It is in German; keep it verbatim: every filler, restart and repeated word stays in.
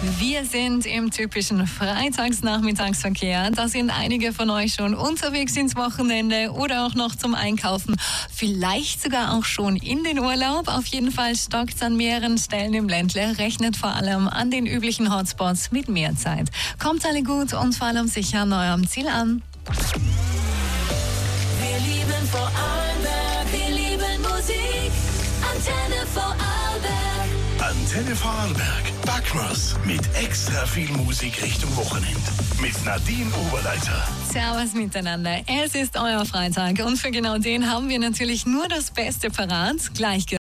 Wir sind im typischen Freitagsnachmittagsverkehr. Da sind einige von euch schon unterwegs ins Wochenende oder auch noch zum Einkaufen. Vielleicht sogar auch schon in den Urlaub. Auf jeden Fall stockt es an mehreren Stellen im Ländle. Rechnet vor allem an den üblichen Hotspots mit mehr Zeit. Kommt alle gut und vor allem sicher an eurem Ziel an. Wir lieben Vorarlberg, wir lieben Musik. Antenne Vorarlberg. Antenne Vorarlberg. Backmas mit extra viel Musik Richtung Wochenende. Mit Nadine Oberleiter. Servus miteinander. Es ist euer Freitag und für genau den haben wir natürlich nur das Beste parat. Gleich